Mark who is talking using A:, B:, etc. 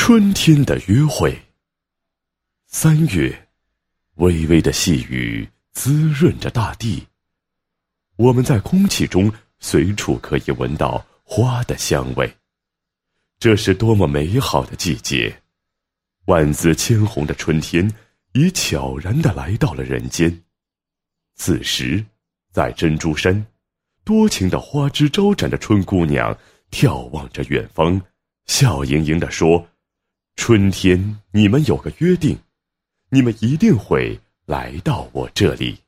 A: 春天的约会。3月，微微的细雨滋润着大地，我们在空气中随处可以闻到花的香味。这是多么美好的季节！万紫千红的春天已悄然地来到了人间。此时，在珍珠山，多情的花枝招展的春姑娘眺望着远方，笑盈盈地说：春天，你们有个约定，你们一定会来到我这里。